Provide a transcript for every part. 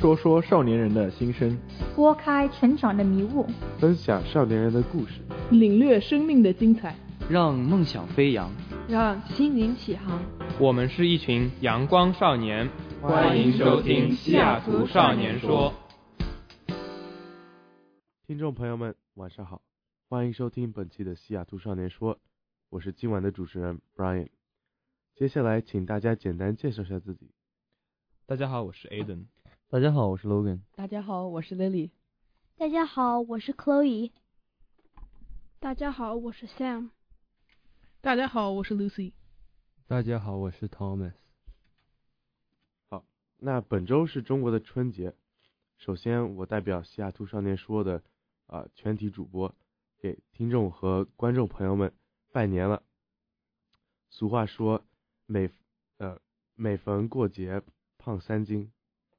说说少年人的心声， 拨开成长的迷雾， 分享少年人的故事， 领略生命的精彩， 让梦想飞扬， 让心灵起航。 我们是一群阳光少年，欢迎收听西雅图少年说。 听众朋友们晚上好，欢迎收听本期的西雅图少年说，我是今晚的主持人 Brian。 接下来请大家简单介绍一下自己。 大家好，我是 Aiden。 大家好，我是 Logan。 大家好，我是 Lily。 大家好，我是 Chloe。 大家好，我是 Sam。 大家好，我是 Lucy。 大家好，我是 Thomas。 好，那本周是中国的春节，首先我代表西雅图少年说的全体主播给听众和观众朋友们拜年了。俗话说每逢过节胖3斤，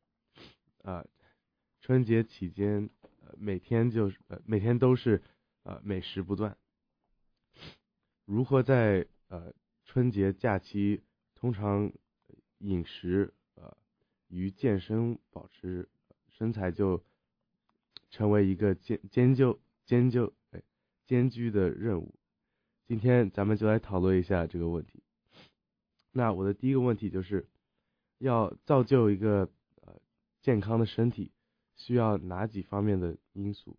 春节期间每天都是美食不断。如何在春节假期通常饮食与健身保持身材就成为一个艰巨的任务。今天咱们就来讨论一下这个问题。那我的第一个问题就是要造就一个健康的身体，需要哪几方面的因素？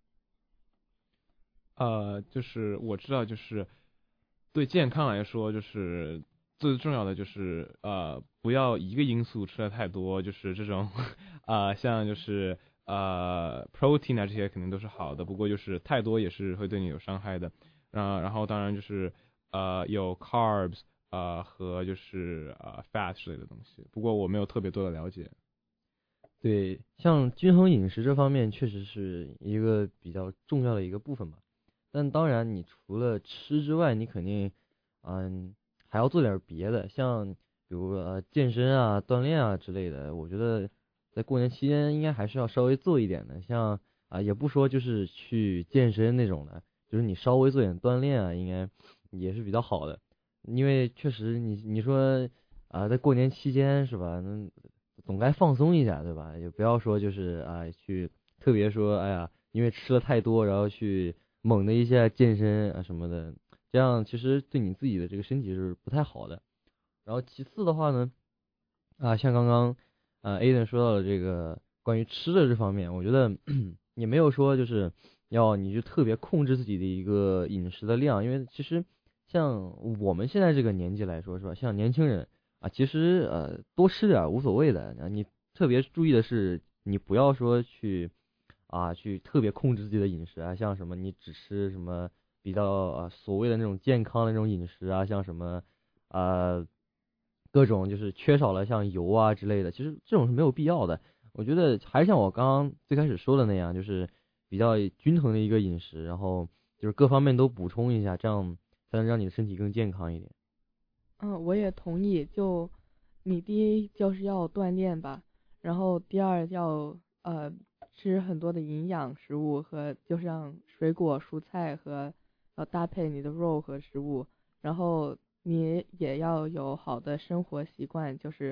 就是我知道，就是对健康来说，就是最重要的就是不要一个因素吃的太多，就是这种像就是protein 啊这些肯定都是好的，不过就是太多也是会对你有伤害的。然后当然就是有 carbs 和就是fat 之类的东西，不过我没有特别多的了解。 对，像均衡饮食这方面确实是一个比较重要的一个部分吧。但当然你除了吃之外，你肯定还要做点别的，像比如健身啊、锻炼啊之类的。我觉得在过年期间应该还是要稍微做一点的，像也不说就是去健身那种的，就是你稍微做点锻炼啊，应该也是比较好的。因为确实你说在过年期间是吧，那总该放松一下，对吧？也不要说就是去特别说因为吃了太多然后去猛的一下健身什么的，这样其实对你自己的这个身体是不太好的。然后其次的话呢像刚刚Aiden 说到的这个关于吃的这方面，我觉得也没有说就是要你就特别控制自己的一个饮食的量，因为其实像我们现在这个年纪来说是吧，像年轻人其实多吃点无所谓的。你特别注意的是你不要说去特别控制自己的饮食像什么你只吃什么比较所谓的那种健康的那种饮食像什么各种就是缺少了像油之类的，其实这种是没有必要的。我觉得还是像我刚刚最开始说的那样，就是比较均衡的一个饮食，然后就是各方面都补充一下，这样才能让你的身体更健康一点。 我也同意，就你第一就是要锻炼吧，然后第二要吃很多的营养食物，和就像水果蔬菜和要搭配你的肉和食物，然后你也要有好的生活习惯，就是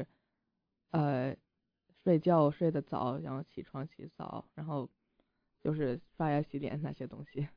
睡觉睡得早，然后起床洗澡，然后就是刷牙洗脸那些东西。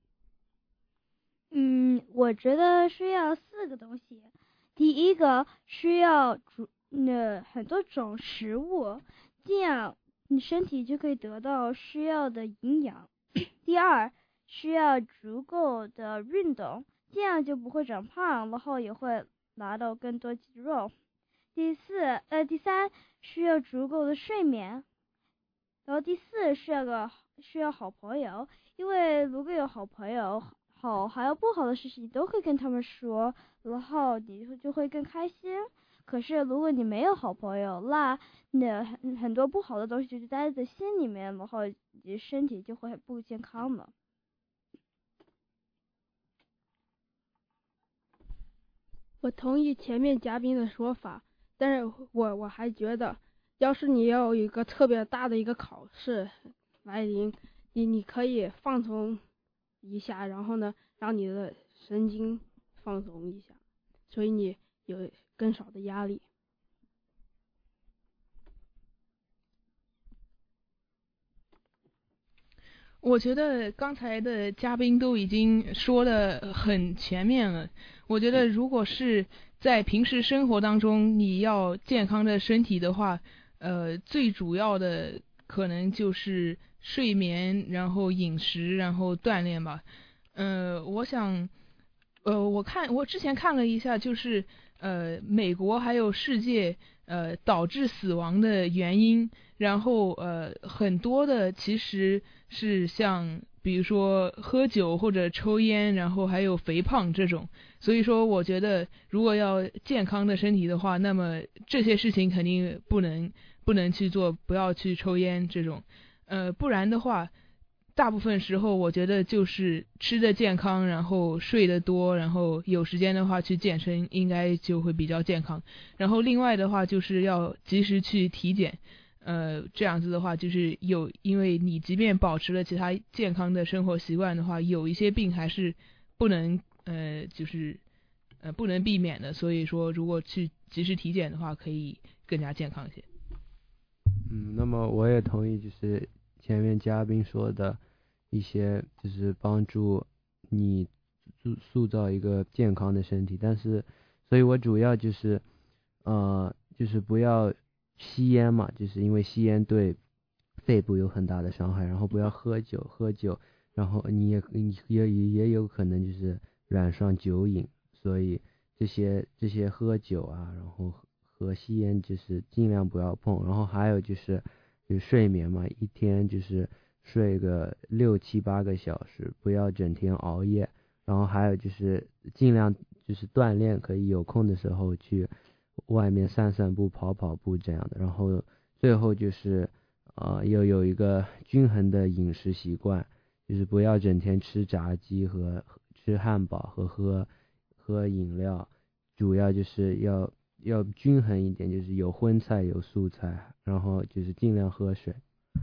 我觉得需要4个东西。第一个需要很多种食物，这样你身体就可以得到需要的营养。第二，需要足够的运动，这样就不会长胖，然后也会拿到更多肌肉。第三，需要足够的睡眠。然后第4，需要好朋友，因为如果有好朋友，好还有不好的事情你都可以跟他们说，然后你就会更开心。可是如果你没有好朋友，那很多不好的东西就待在心里面，然后你身体就会很不健康了。 我同意前面嘉宾的说法，但是我还觉得，要是你要有一个特别大的一个考试来临，你可以放松一下，然后呢让你的神经放松一下，所以你有更少的压力。 我觉得刚才的嘉宾都已经说的很全面了。我觉得如果是在平时生活当中你要健康的身体的话，最主要的可能就是睡眠，然后饮食，然后锻炼吧。我想，我之前看了一下，就是美国还有世界导致死亡的原因，然后很多的其实是像比如说喝酒或者抽烟，然后还有肥胖这种。所以说我觉得如果要健康的身体的话，那么这些事情肯定不能去做，不要去抽烟这种。不然的话大部分时候我觉得就是吃的健康，然后睡得多，然后有时间的话去健身，应该就会比较健康。然后另外的话就是要及时去体检，这样子的话就是因为你即便保持了其他健康的生活习惯的话，有一些病还是不能不能避免的。所以说如果去及时体检的话，可以更加健康一些。 那么我也同意，就是前面嘉宾说的一些，就是帮助你塑造一个健康的身体。但是，所以我主要就是不要吸烟嘛，就是因为吸烟对肺部有很大的伤害，然后不要喝酒，然后你也有可能就是染上酒瘾，所以这些喝酒啊，然后和吸烟就是尽量不要碰。然后还有就是睡眠嘛，一天就是睡个6、7、8个小时，不要整天熬夜。然后还有就是尽量就是锻炼，可以有空的时候去外面散散步、跑跑步这样的。然后最后就是要有一个均衡的饮食习惯，就是不要整天吃炸鸡和吃汉堡和喝饮料，主要就是要均衡一点，就是有荤菜有素菜，然后就是尽量喝水。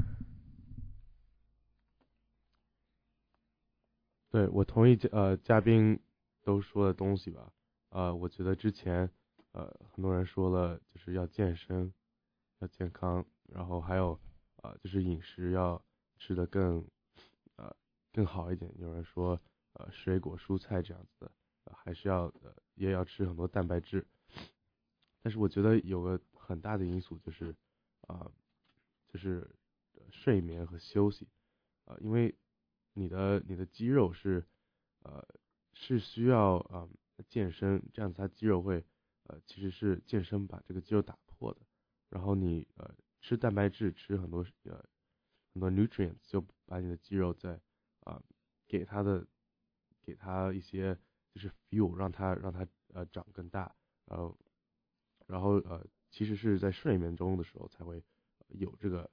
对，我同意嘉宾都说的东西吧。我觉得之前很多人说了，就是要健身，要健康，然后还有就是饮食要吃的更好一点。有人说水果蔬菜这样子的，还是也要吃很多蛋白质。但是我觉得有个很大的因素就是睡眠和休息。因为你的肌肉是需要健身，这样子它肌肉会其实是健身把这个肌肉打破的。然后你吃蛋白质，吃很多 nutrients， 就把你的肌肉再给它一些就是 fuel， 让它长更大。然后其实是在睡眠中的时候才会有这个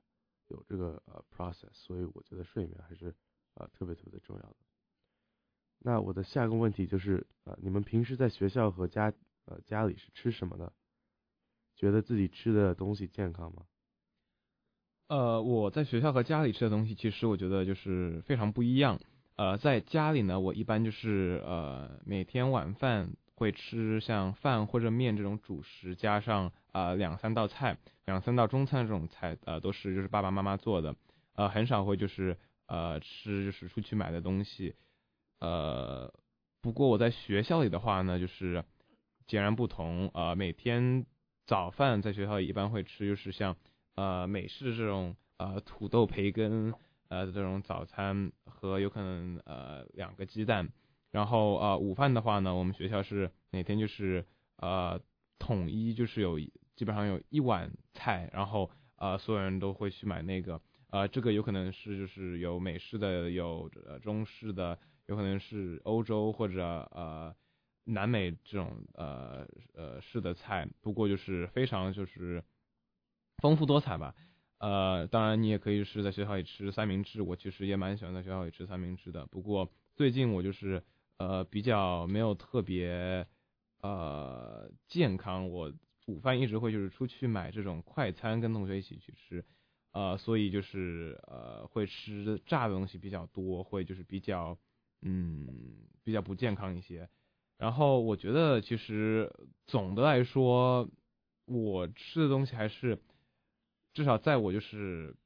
process。所以我觉得睡眠还是特别的重要的。那我的下一个问题就是你们平时在学校和家里是吃什么的？觉得自己吃的东西健康吗？ 我在学校和家里吃的东西，其实我觉得就是非常不一样。在家里呢，我一般就是每天晚饭会吃像饭或者面这种主食，加上2、3道菜，2、3道中餐这种菜，都是就是爸爸妈妈做的，很少会就是吃就是出去买的东西。不过我在学校里的话呢，就是截然不同。每天早饭在学校里一般会吃，就是像美式这种土豆培根这种早餐，和有可能2个鸡蛋。然后午饭的话呢，我们学校是每天就是统一就是基本上有1碗菜，然后所有人都会去买那个。这个有可能是就是有美式的，有中式的，有可能是欧洲或者南美这种式的菜。不过就是非常就是丰富多彩吧。当然你也可以是在学校里吃三明治，我其实也蛮喜欢在学校里吃三明治的。不过最近我就是比较没有特别健康，我午饭一直会就是出去买这种快餐，跟同学一起去吃。所以就是会吃炸的东西比较多，会就是比较不健康一些。然后我觉得其实总的来说，我吃的东西还是至少在我就是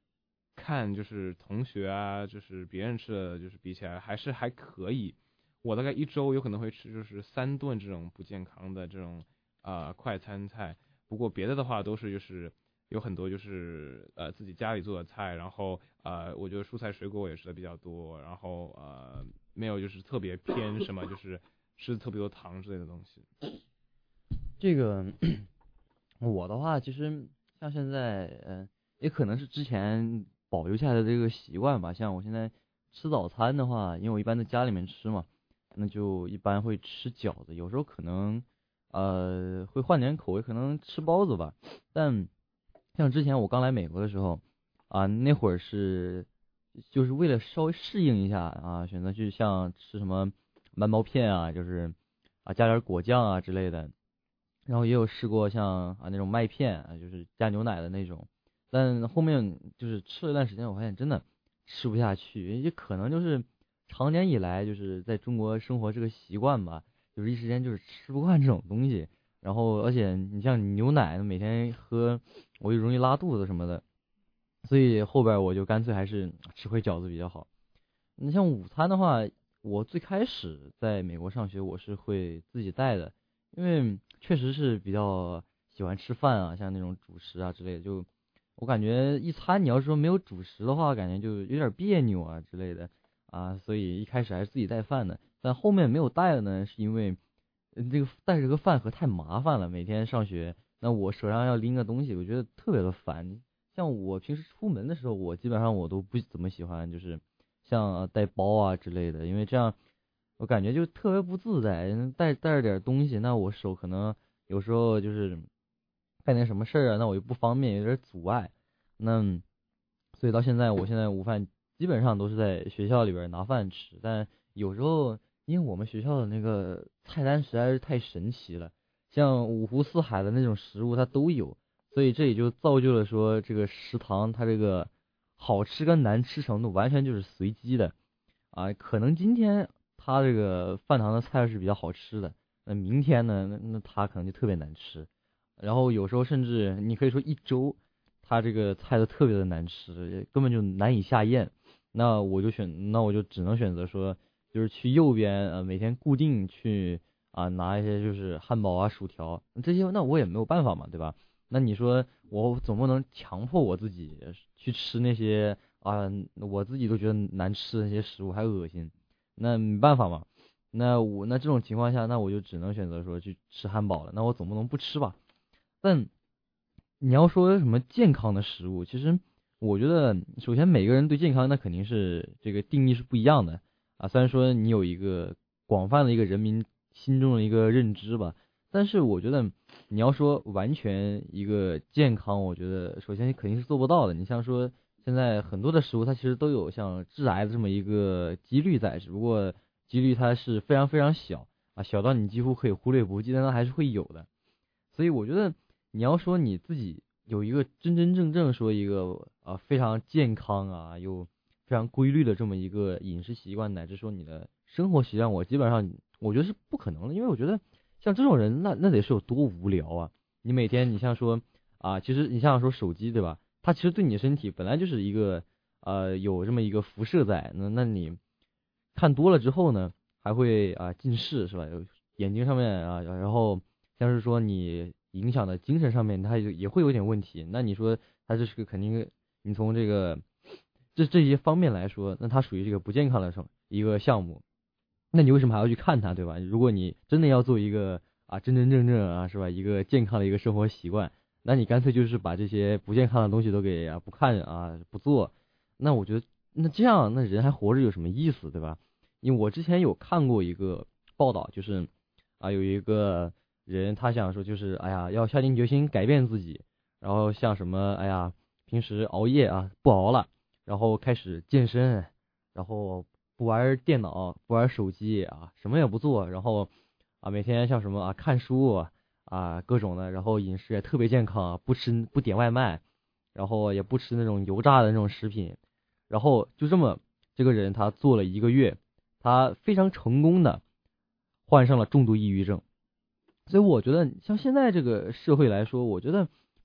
看就是同学啊，就是别人吃的就是比起来还可以。我大概一周有可能会吃就是3顿这种不健康的这种快餐菜，不过别的话都是就是有很多就是自己家里做的菜，然后我觉得蔬菜水果我也吃的比较多，然后没有就是特别偏什么就是吃特别多糖之类的东西。 这个我的话，其实像现在也可能是之前保留下来的这个习惯吧。像我现在吃早餐的话，因为我一般在家里面吃嘛，那就一般会吃饺子，有时候可能会换点口味，可能吃包子吧。但像之前我刚来美国的时候那会儿就是为了稍微适应一下选择去像吃什么馒头片啊，就是加点果酱啊之类的。然后也有试过像那种麦片就是加牛奶的那种，但后面就是吃了一段时间，我发现真的吃不下去，也可能就是长年以来就是在中国生活这个习惯吧，就是一时间就是吃不惯这种东西。然后而且你像牛奶每天喝，我就容易拉肚子什么的，所以后边我就干脆还是吃回饺子比较好。你像午餐的话，我最开始在美国上学，我是会自己带的，因为确实是比较喜欢吃饭像那种主食之类的。就我感觉一餐你要是说没有主食的话，感觉就有点别扭之类的所以一开始还是自己带饭的。但后面没有带了呢，是因为这个带着个饭盒太麻烦了，每天上学，那我手上要拎个东西，我觉得特别的烦。像我平时出门的时候，我基本上我都不怎么喜欢，就是像带包之类的，因为这样我感觉就特别不自在，带着点东西，那我手可能有时候就是干点什么事儿那我就不方便，有点阻碍。那所以到现在，我现在午饭基本上都是在学校里边拿饭吃，但有时候因为我们学校的那个菜单实在是太神奇了，像五湖四海的那种食物它都有，所以这也就造就了说这个食堂它这个好吃跟难吃程度完全就是随机的可能今天它这个饭堂的菜是比较好吃的，那明天呢那它可能就特别难吃，然后有时候甚至你可以说一周它这个菜都特别的难吃，根本就难以下咽。那我就只能选择说就是去右边每天固定去拿一些就是汉堡薯条这些，那我也没有办法嘛，对吧？那你说我总不能强迫我自己去吃那些我自己都觉得难吃的那些食物还恶心，那没办法嘛。那这种情况下，那我就只能选择说去吃汉堡了，那我总不能不吃吧。但你要说什么健康的食物，其实我觉得首先每个人对健康那肯定是这个定义是不一样的虽然说你有一个广泛的一个人民心中的一个认知吧，但是我觉得你要说完全一个健康，我觉得首先肯定是做不到的。你像说现在很多的食物它其实都有像致癌的这么一个几率在，只不过几率它是非常非常小小到你几乎可以忽略不计，但它还是会有的。所以我觉得你要说你自己有一个真真正正说一个非常健康又非常规律的这么一个饮食习惯，乃至说你的生活习惯，我基本上我觉得是不可能的。因为我觉得像这种人那得是有多无聊你每天你像说其实你像说手机对吧，它其实对你的身体本来就是一个有这么一个辐射在，那你看多了之后呢还会近视是吧，眼睛上面然后像是说你影响的精神上面它也会有点问题。那你说它这是个肯定，你从这个这些方面来说，那它属于这个不健康的一个项目，那你为什么还要去看它，对吧？如果你真的要做一个真真正正是吧一个健康的一个生活习惯，那你干脆就是把这些不健康的东西都给不看不做。那我觉得那这样那人还活着有什么意思，对吧？因为我之前有看过一个报道，就是有一个人他想说就是要下定决心改变自己，然后像什么平时熬夜不熬了，然后开始健身，然后不玩电脑不玩手机什么也不做，然后每天像什么看书各种的，然后饮食也特别健康不点外卖，然后也不吃那种油炸的那种食品，然后就这么这个人他做了1个月，他非常成功的患上了重度抑郁症。所以我觉得像现在这个社会来说，我觉得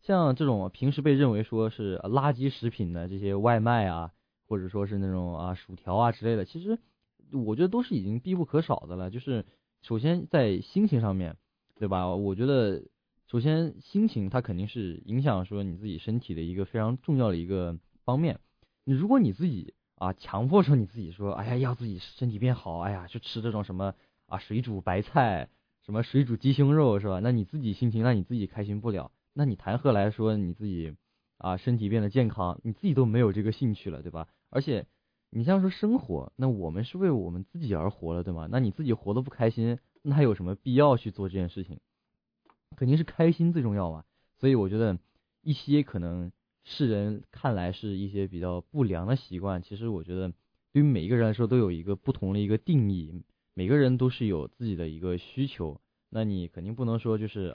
像这种平时被认为说是垃圾食品的这些外卖啊，或者说是那种薯条啊之类的，其实我觉得都是已经必不可少的了。就是首先在心情上面，对吧？我觉得首先心情它肯定是影响说你自己身体的一个非常重要的一个方面。如果你自己强迫说你自己说，哎呀要自己身体变好，哎呀去吃这种什么水煮白菜，什么水煮鸡胸肉，是吧？那你自己心情让你自己开心不了，那你谈何来说你自己身体变得健康？你自己都没有这个兴趣了，对吧？而且你像说生活，那我们是为我们自己而活了，对吗？那你自己活得不开心，那还有什么必要去做这件事情？肯定是开心最重要嘛。所以我觉得一些可能世人看来是一些比较不良的习惯，其实我觉得对于每一个人来说都有一个不同的一个定义，每个人都是有自己的一个需求。那你肯定不能说就是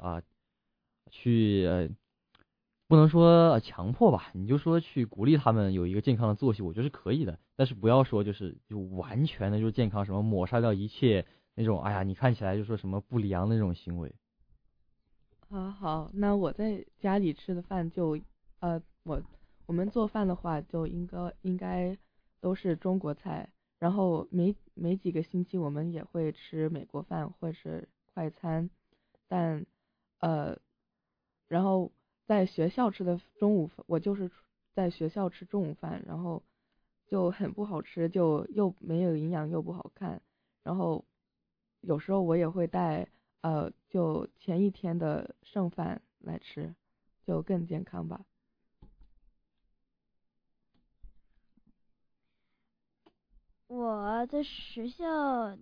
不能说强迫吧，你就说去鼓励他们有一个健康的作息，我觉得是可以的。但是不要说就完全的就是健康，什么抹杀掉一切那种你看起来就说什么不良的那种行为。 好，那我在家里吃的饭就我们做饭的话就应该都是中国菜，然后每几个星期我们也会吃美国饭或者是快餐，但然后在学校吃的中午饭，我就是在学校吃中午饭，然后就很不好吃，就又没有营养又不好看，然后有时候我也会带就前一天的剩饭来吃，就更健康吧。 我在学校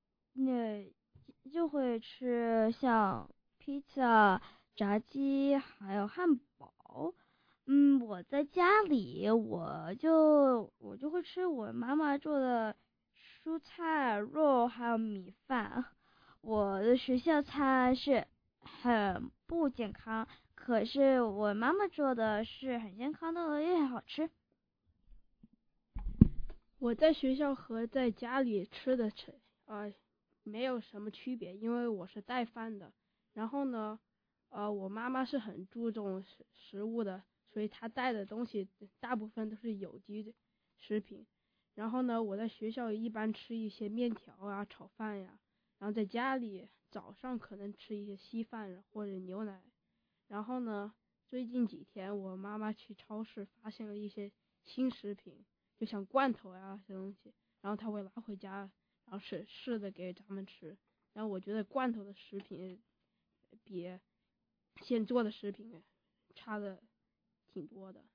就会吃像披萨、炸鸡还有汉堡。我在家里我就会吃我妈妈做的蔬菜、肉还有米饭。我的学校餐是很不健康，可是我妈妈做的是很健康的，也很好吃。 我在学校和在家里吃的没有什么区别，因为我是带饭的。然后呢，我妈妈是很注重食物的，所以她带的东西大部分都是有机的食品。然后呢，我在学校一般吃一些面条啊、炒饭呀，然后在家里早上可能吃一些稀饭或者牛奶。然后呢，最近几天我妈妈去超市发现了一些新食品，就像罐头啊这些东西，然后她会拿回家，然后试着给咱们吃。然后我觉得罐头的食品比现做的食品差的挺多的。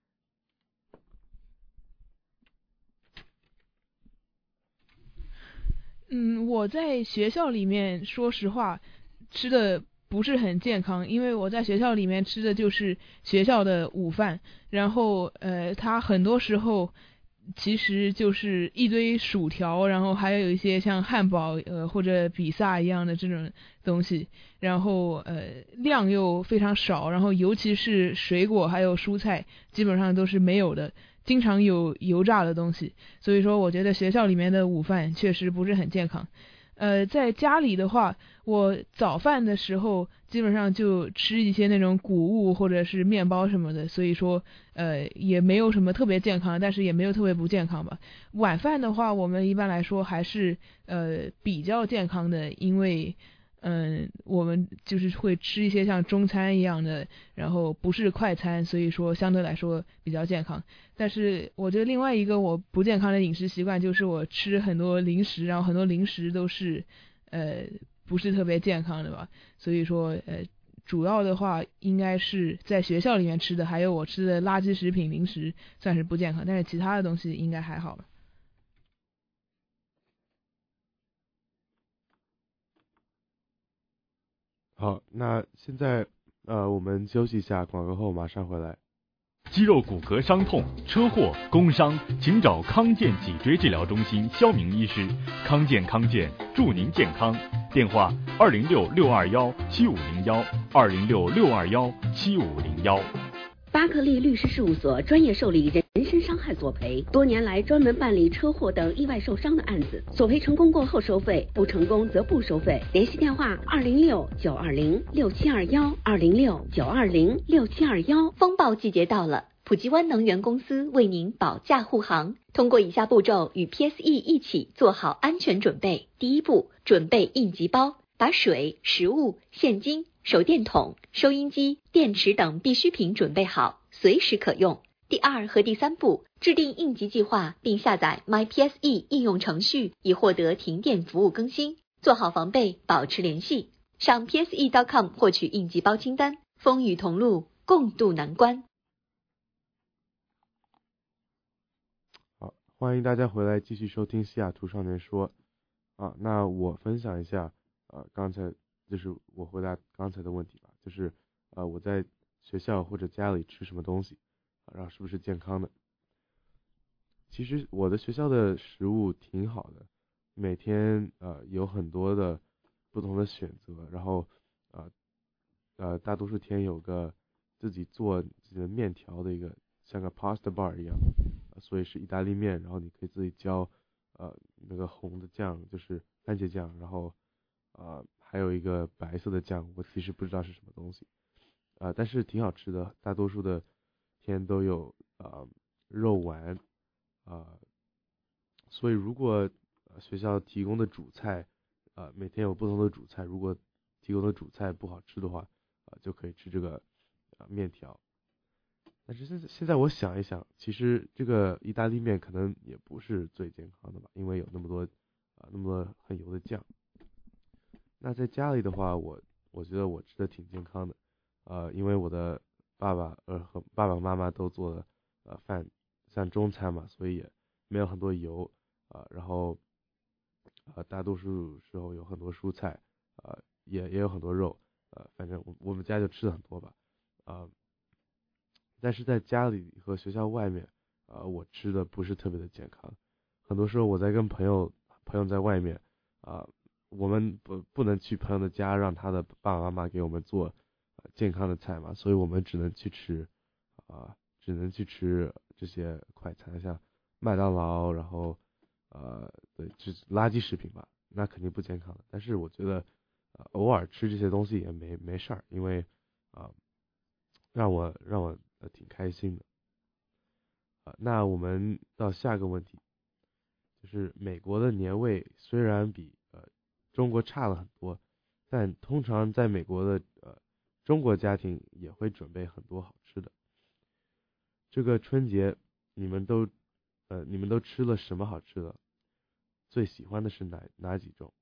我在学校里面说实话吃的不是很健康，因为我在学校里面吃的就是学校的午饭，然后它很多时候其实就是一堆薯条，然后还有一些像汉堡或者比萨一样的这种东西，然后量又非常少，然后尤其是水果还有蔬菜基本上都是没有的，经常有油炸的东西，所以说我觉得学校里面的午饭确实不是很健康。在家里的话，我早饭的时候基本上就吃一些那种谷物或者是面包什么的，所以说也没有什么特别健康，但是也没有特别不健康吧。晚饭的话，我们一般来说还是比较健康的，因为我们就是会吃一些像中餐一样的，然后不是快餐，所以说相对来说比较健康。但是我觉得另外一个我不健康的饮食习惯就是我吃很多零食，然后很多零食都是不是特别健康的吧，所以说主要的话应该是在学校里面吃的，还有我吃的垃圾食品零食算是不健康，但是其他的东西应该还好了。 好，那现在我们休息一下，广告后马上回来。 肌肉骨骼伤痛、车祸、工伤，请找康健脊椎治疗中心肖明医师。康健祝您健康。电话206-621-7501，206-621-7501。 巴克利律师事务所专业受理人身伤害索赔，多年来专门办理车祸等意外受伤的案子，索赔成功过后收费，不成功则不收费。联系电话206-920-6721，206-920-6721。 风暴季节到了，普吉湾能源公司为您保驾护航，通过以下步骤与 PSE 一起做好安全准备。第一步，准备应急包，把水、食物、现金、手电筒、收音机、电池等必需品准备好，随时可用。第二和第三步，制定应急计划，并下载 MyPSE 应用程序，以获得停电服务更新。做好防备，保持联系。上 PSE.com 获取应急包清单，风雨同路，共度难关。 好，欢迎大家回来继续收听西雅图少年说。那我分享一下，刚才就是我回答刚才的问题吧，就是我在学校或者家里吃什么东西，然后是不是健康的？其实我的学校的食物挺好的，每天有很多的不同的选择，然后大多数天有个自己做自己的面条的一个像个 pasta bar 一样，所以是意大利面，然后你可以自己浇那个红的酱，就是番茄酱，然后还有一个白色的酱，我其实不知道是什么东西，但是挺好吃的，大多数的天都有肉丸，所以如果学校提供的主菜每天有不同的主菜，如果提供的主菜不好吃的话，就可以吃这个面条。但是现在我想一想，其实这个意大利面可能也不是最健康的吧，因为有那么多很油的酱。那在家里的话，我觉得我吃的挺健康的，因为我的爸爸和爸爸妈妈都做的饭像中餐嘛，所以也没有很多油，然后大多数时候有很多蔬菜，也有很多肉，反正我们家就吃的很多吧，但是在家里和学校外面，我吃的不是特别的健康，很多时候我在跟朋友在外面，我们不能去朋友的家让他的爸爸妈妈给我们做健康的菜嘛，所以我们只能去吃这些快餐，像麦当劳，然后对，就是垃圾食品吧，那肯定不健康的。但是我觉得偶尔吃这些东西也没事儿，因为让我挺开心的。那我们到下个问题，就是美国的年味虽然比中国差了很多，但通常在美国的中国家庭也会准备很多好吃的。这个春节你们都吃了什么好吃的？最喜欢的是哪几种？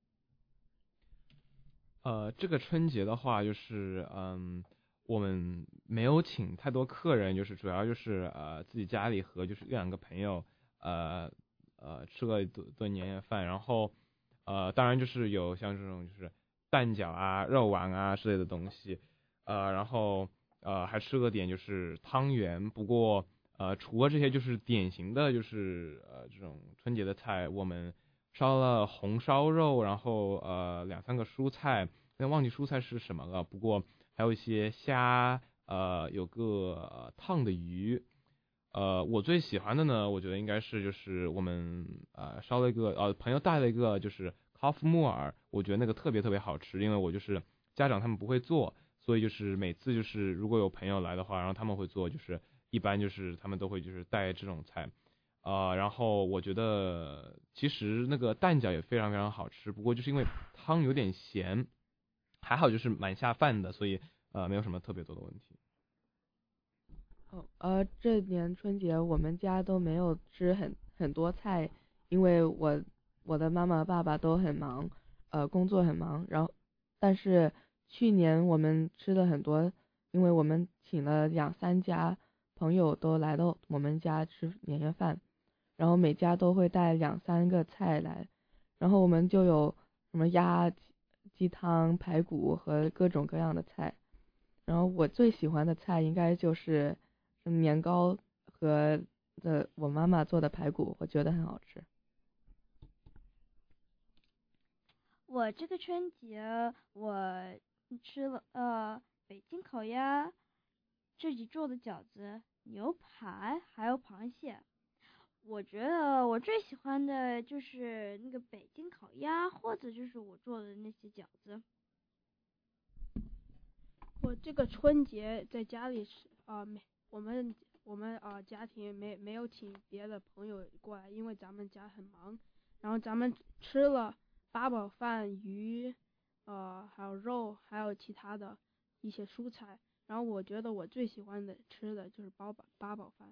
这个春节的话，就是我们没有请太多客人，就是主要就是自己家里和就是1-2个朋友吃了一顿年夜饭，然后当然就是有像这种就是蛋饺啊、肉丸啊之类的东西，然后还吃了点就是汤圆。不过除了这些就是典型的就是这种春节的菜，我们烧了红烧肉，然后2-3个蔬菜，忘记蔬菜是什么了，不过还有一些虾，有个烫的鱼。我最喜欢的呢，我觉得应该是就是我们烧了一个朋友带了一个就是卡夫木耳，我觉得那个特别特别好吃，因为我就是家长他们不会做，所以就是每次就是如果有朋友来的话，然后他们会做，就是一般就是他们都会就是带这种菜，然后我觉得其实那个蛋饺也非常非常好吃，不过就是因为汤有点咸，还好就是蛮下饭的，所以没有什么特别多的问题。 这年春节我们家都没有吃很多菜，因为我的妈妈爸爸都很忙，工作很忙，然后但是去年我们吃了很多，因为我们请了2-3家朋友都来到我们家吃年夜饭，然后每家都会带2-3个菜来，然后我们就有什么鸭、鸡汤、排骨和各种各样的菜，然后我最喜欢的菜应该就是年糕和我妈妈做的排骨，我觉得很好吃。 我这个春节我吃了北京烤鸭，自己做的饺子， 牛排，还有螃蟹。我觉得我最喜欢的就是那个北京烤鸭，或者就是我做的那些饺子。 我这个春节在家里吃我们家庭没有请别的朋友过来，因为咱们家很忙，然后咱们吃了八宝饭、鱼，还有肉，还有其他的一些蔬菜。然后我觉得我最喜欢的吃的就是八宝饭。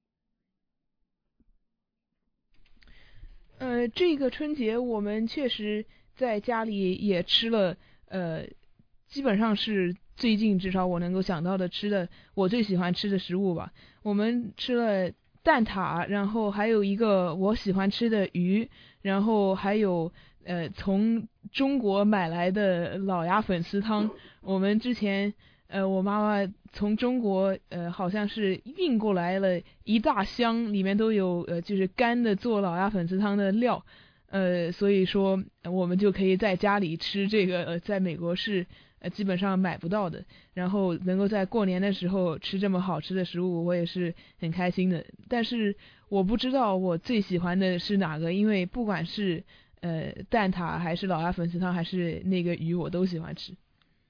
这个春节我们确实在家里也吃了，基本上是最近至少我能够想到的吃的，我最喜欢吃的食物吧。我们吃了蛋挞，然后还有一个我喜欢吃的鱼，然后还有从中国买来的老鸭粉丝汤。我们之前我妈妈从中国好像是运过来了一大箱，里面都有就是干的做老鸭粉丝汤的料，所以说我们就可以在家里吃这个在美国是基本上买不到的，然后能够在过年的时候吃这么好吃的食物，我也是很开心的。但是我不知道我最喜欢的是哪个，因为不管是蛋挞还是老鸭粉丝汤还是那个鱼，我都喜欢吃。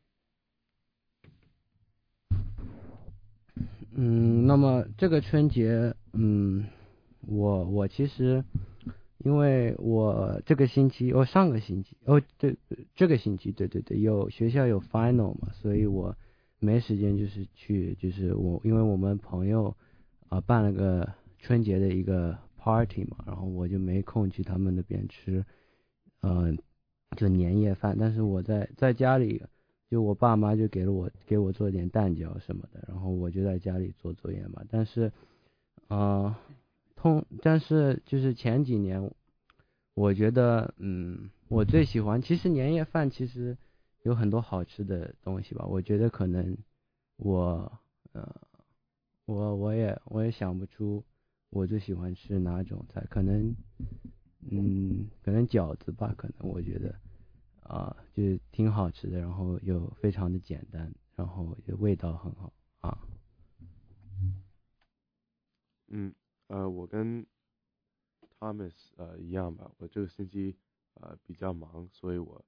那么这个春节，我其实，因为我这个星期，上个星期，这个星期，对，有学校有 final 嘛，所以我没时间就是因为我们朋友办了个春节的一个 party 嘛，然后我就没空去他们那边吃，就年夜饭，但是我在家里。就我爸妈就给我做点蛋饺什么的，然后我就在家里做作业嘛。但是就是前几年，我觉得我最喜欢，其实年夜饭其实有很多好吃的东西吧。我觉得可能我也想不出我最喜欢吃哪种菜，可能饺子吧，可能我觉得。就是挺好吃的，然后又非常的简单，然后也味道很好啊。 我跟 Thomas 一样吧，我这个星期比较忙，所以我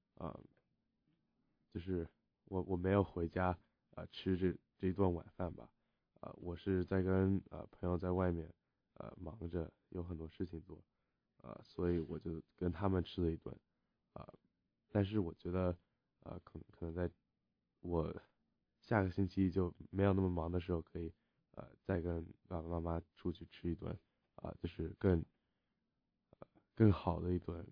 就是我没有回家吃这一顿晚饭吧，我是在跟朋友在外面忙着，有很多事情做，所以我就跟他们吃了一顿，但是我觉得可能在我下个星期就没有那么忙的时候，可以再跟爸爸妈妈出去吃一顿就是更好的一顿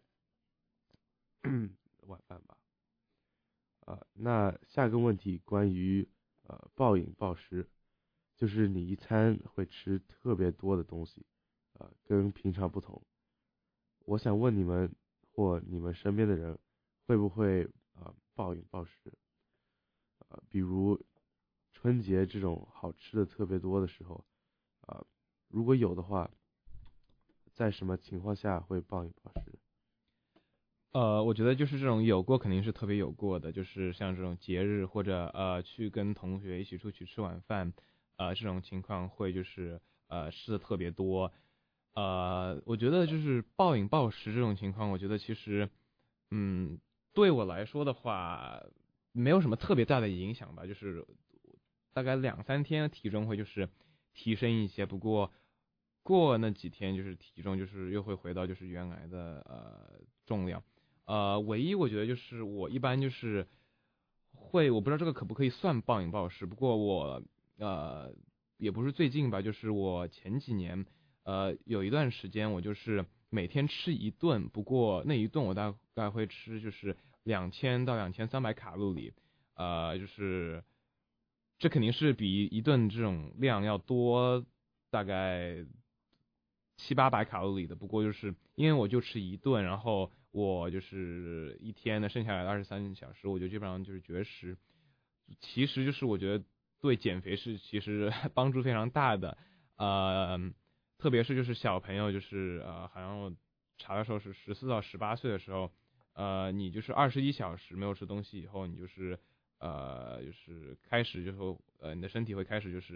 晚饭吧。那下个问题关于暴饮暴食，就是你一餐会吃特别多的东西，跟平常不同。我想问你们或你们身边的人会不会暴饮暴食？比如春节这种好吃的特别多的时候，如果有的话，在什么情况下会暴饮暴食？ 我觉得就是这种有过肯定是特别有过的，就是像这种节日或者去跟同学一起出去吃晚饭，这种情况会就是吃的特别多。我觉得就是暴饮暴食这种情况，我觉得其实对我来说的话没有什么特别大的影响吧，就是大概2-3天体重会就是提升一些，不过过那几天就是体重就是又会回到就是原来的重量。唯一我觉得就是我一般就是我不知道这个可不可以算暴饮暴食，不过我也不是最近吧，就是我前几年有一段时间我就是每天吃一顿，不过那一顿我大概会吃就是2000到2300卡路里，就是这肯定是比一顿这种量要多大概700-800卡路里的，不过就是因为我就吃一顿，然后我就是一天的剩下来的23小时，我就基本上就是绝食。其实就是我觉得对减肥是其实帮助非常大的，特别是就是小朋友，就是好像我查的时候是14到18岁的时候，你就是21小时没有吃东西以后，你就是就是开始就是你的身体会开始就是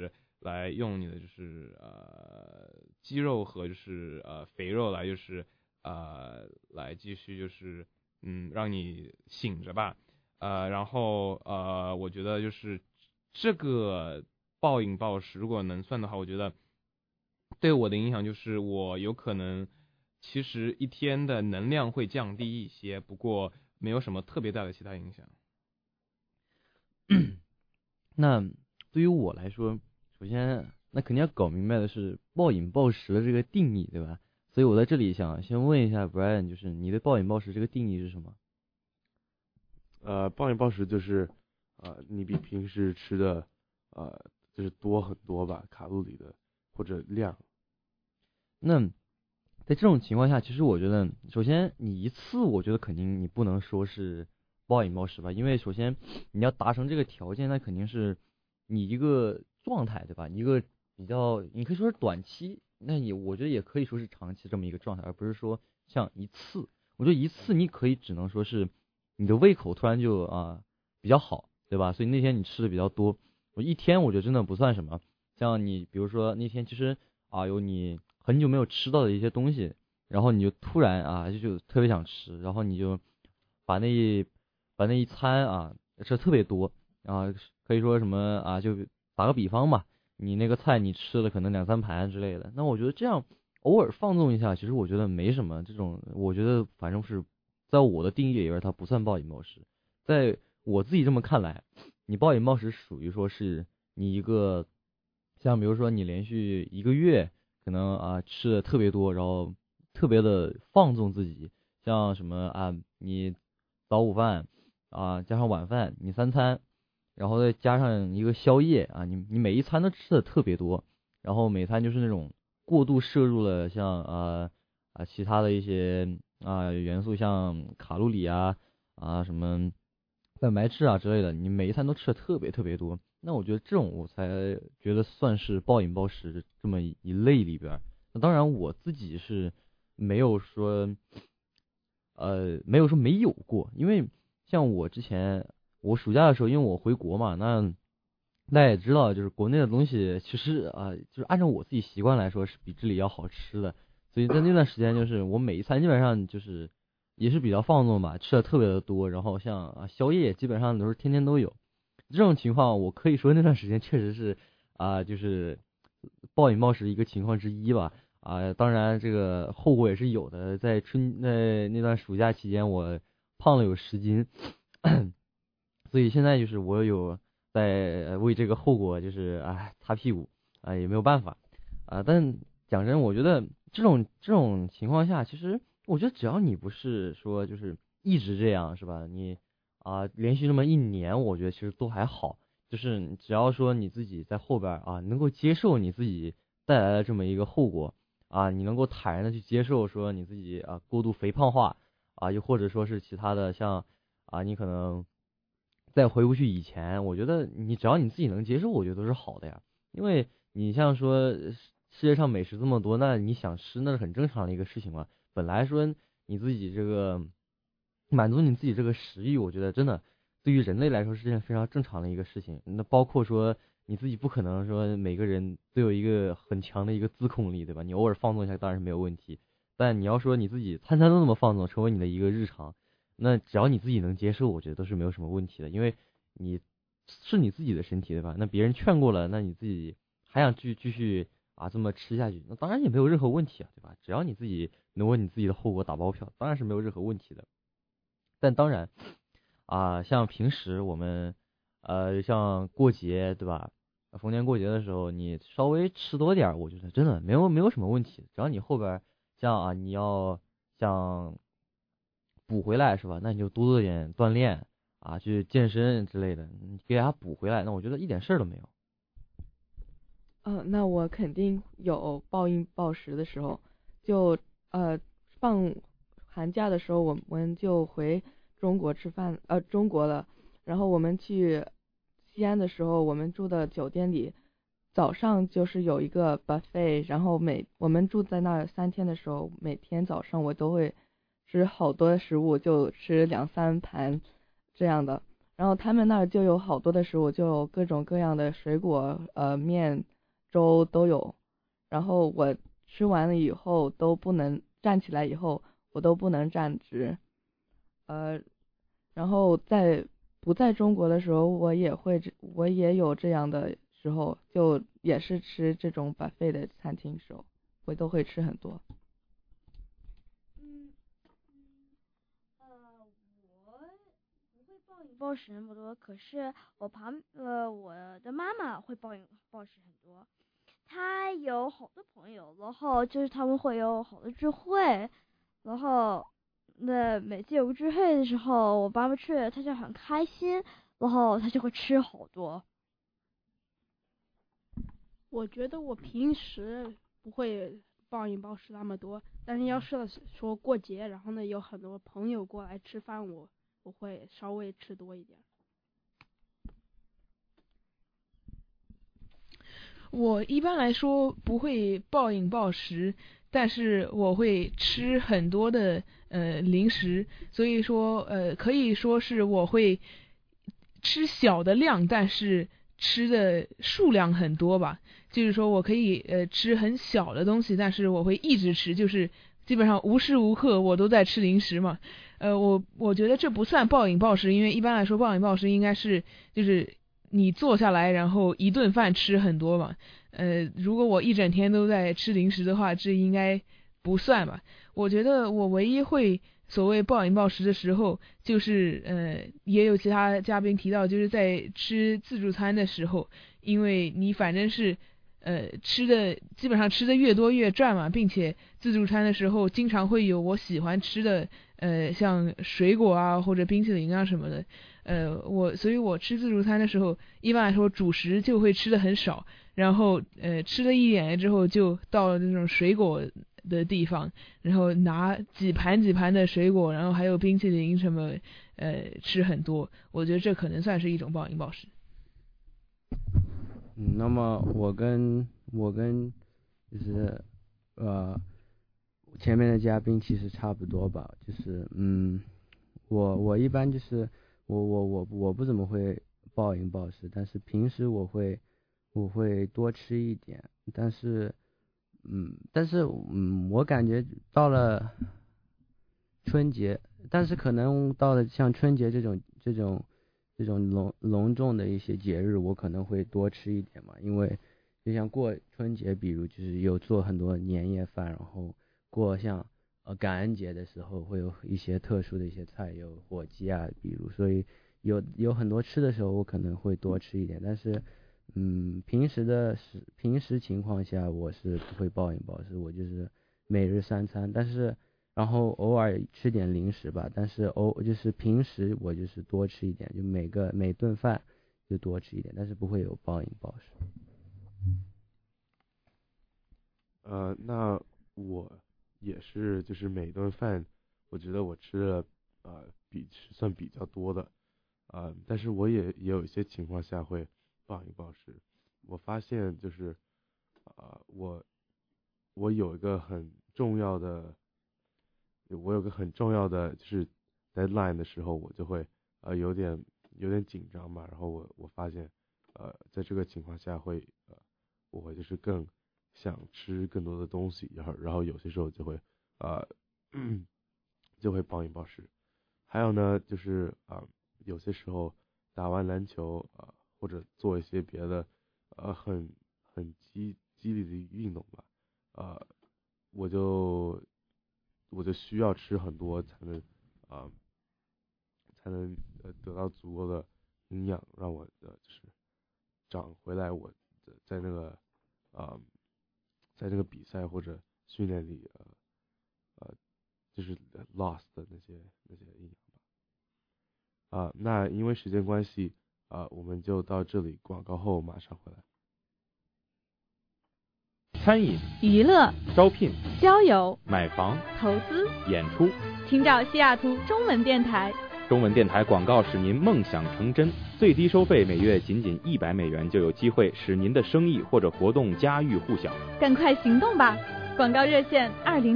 来用你的就是肌肉和就是肥肉来就是来继续就是让你醒着吧。然后我觉得就是这个暴饮暴食如果能算的话，我觉得对我的影响就是我有可能其实一天的能量会降低一些，不过没有什么特别大的其他影响。 那对于我来说，首先那肯定要搞明白的是暴饮暴食的这个定义，对吧？所以我在这里想先问一下 Brian， 就是你对暴饮暴食这个定义是什么？ 暴饮暴食就是你比平时吃的就是多很多吧，卡路里的或者量。 那在这种情况下，其实我觉得，首先你一次，我觉得肯定你不能说是暴饮暴食吧，因为首先你要达成这个条件，那肯定是你一个状态，对吧？一个比较，你可以说是短期，那我觉得也可以说是长期这么一个状态，而不是说像一次。我觉得一次你可以只能说是你的胃口突然就比较好，对吧？所以那天你吃的比较多。我一天我觉得真的不算什么，像你比如说那天其实有你很久没有吃到的一些东西，然后你就突然就特别想吃，然后你就把那一餐吃特别多可以说什么就打个比方吧，你那个菜你吃了可能2-3盘之类的，那我觉得这样偶尔放纵一下，其实我觉得没什么，这种我觉得反正是在我的定义里边它不算暴饮暴食。在我自己这么看来，你暴饮暴食属于说是你一个像比如说你连续1个月可能吃的特别多，然后特别的放纵自己，像什么你早午饭加上晚饭你3餐，然后再加上一个宵夜你每一餐都吃的特别多，然后每餐就是那种过度摄入了像其他的一些元素，像卡路里什么蛋白质之类的，你每一餐都吃的特别特别多，那我觉得这种我才觉得算是暴饮暴食这么一类里边。那当然我自己是没有说没有过，因为像我之前我暑假的时候，因为我回国嘛，那大家也知道，就是国内的东西其实就是按照我自己习惯来说是比这里要好吃的，所以在那段时间就是我每一餐基本上就是也是比较放纵吧，吃的特别的多，然后像宵夜基本上都是天天都有。这种情况我可以说那段时间确实是就是暴饮暴食一个情况之一吧。当然这个后果也是有的，在那段暑假期间我胖了有10斤，所以现在就是我有在为这个后果就是擦屁股也没有办法但讲真，我觉得这种情况下，其实我觉得只要你不是说就是一直这样是吧，你连续这么1年，我觉得其实都还好，就是只要说你自己在后边能够接受你自己带来的这么一个后果你能够坦然的去接受说你自己过度肥胖化又或者说是其他的像你可能再回不去以前，我觉得你只要你自己能接受，我觉得都是好的呀。因为你像说世界上美食这么多，那你想吃那是很正常的一个事情嘛。本来说你自己这个满足你自己这个食欲，我觉得真的对于人类来说是件非常正常的一个事情。那包括说你自己不可能说每个人都有一个很强的一个自控力，对吧？你偶尔放纵一下当然是没有问题，但你要说你自己餐餐都那么放纵，成为你的一个日常，那只要你自己能接受，我觉得都是没有什么问题的。因为你是你自己的身体，对吧？那别人劝过了，那你自己还想继续这么吃下去，那当然也没有任何问题对吧？只要你自己能为你自己的后果打包票，当然是没有任何问题的。但当然像平时我们像过节对吧，逢年过节的时候你稍微吃多点，我觉得真的没有什么问题，只要你后边像你要想补回来是吧，那你就多做点锻炼去健身之类的，你给它补回来，那我觉得一点事儿都没有。 那我肯定有暴饮暴食的时候，就放寒假的时候我们就回中国吃饭中国了，然后我们去西安的时候，我们住的酒店里早上就是有一个 buffet， 然后我们住在那儿3天的时候，每天早上我都会吃好多食物，就吃2-3盘这样的。然后他们那儿就有好多的食物，就有各种各样的水果面， 粥都有，然后我吃完了以后都不能站起来，以后我都不能站直，然后不在中国的时候，我也有这样的时候，就也是吃这种buffet的餐厅时候，我都会吃很多。 我不会暴饮暴食那么多，可是我的妈妈会暴饮暴食很多。她有好多朋友，然后就是他们会有好多聚会，然后每次有个聚会的时候，我妈妈去，她就很开心，然后她就会吃好多。 我觉得我平时不会暴饮暴食那么多，但是要是说过节，然后呢有很多朋友过来吃饭，我会稍微吃多一点。 我一般来说不会暴饮暴食，但是我会吃很多的零食，所以说可以说是我会吃小的量，但是吃的数量很多吧。就是说我可以吃很小的东西，但是我会一直吃，就是基本上无时无刻我都在吃零食嘛。我觉得这不算暴饮暴食，因为一般来说暴饮暴食应该是就是你坐下来然后一顿饭吃很多嘛。如果我一整天都在吃零食的话，这应该不算吧。我觉得我唯一会所谓暴饮暴食的时候，就是也有其他嘉宾提到，就是在吃自助餐的时候，因为你反正是基本上吃的越多越赚嘛，并且自助餐的时候经常会有我喜欢吃的像水果啊或者冰淇淋啊什么的，所以我吃自助餐的时候一般来说主食就会吃的很少，然后吃了一点之后就到了那种水果的地方，然后拿几盘的水果，然后还有冰淇淋什么吃很多。我觉得这可能算是一种暴饮暴食。 那么我跟就是前面的嘉宾其实差不多吧，就是我一般就是我不怎么会暴饮暴食，但是平时我会多吃一点，但是我感觉到了春节，但是可能到了像春节这种隆重的一些节日，我可能会多吃一点嘛，因为就像过春节，比如就是有做很多年夜饭，然后过像感恩节的时候会有一些特殊的一些菜，有火鸡啊，比如，所以有很多吃的时候我可能会多吃一点，但是平时情况下我是不会暴饮暴食，我就是每日3餐，但是然后偶尔吃点零食吧，但是就是平时我就是多吃一点，就每顿饭就多吃一点，但是不会有暴饮暴食。 那我也是，就是每顿饭，我觉得我吃的算比较多的，但是我也有一些情况下会暴饮暴食。我发现就是我有一个很重要的就是 deadline 的时候，我就会有点紧张嘛，然后我发现在这个情况下我会就是更想吃更多的东西，然后有些时候就会暴饮暴食。还有呢就是有些时候打完篮球或者做一些别的很激励的运动吧，我就需要吃很多才能得到足够的营养，让我就是长回来我在那个比赛或者训练里就是 lost 的那些营养吧。那因为时间关系我们就到这里，广告后马上回来。 餐饮、 娱乐、 招聘、 交友、 买房、 投资、 演出， 请找西雅图中文电台。 中文电台广告使您梦想成真，最低收费每月仅$100就有机会使您的生意或者活动家喻户晓。 赶快行动吧！广告热线